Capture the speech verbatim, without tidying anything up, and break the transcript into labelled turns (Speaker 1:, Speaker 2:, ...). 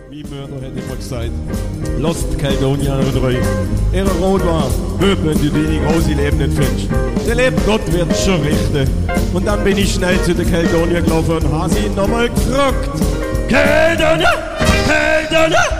Speaker 1: Mein Mörder hat immer gesagt, lasst die Caledonianer drei. Ihre Rot war, hört, wenn du deine große Leben nicht findest. Der liebe Gott wird es schon richten. Und dann bin ich schnell zu den Caledonier gelaufen und habe sie nochmal gefragt. Caledonia! Caledonia!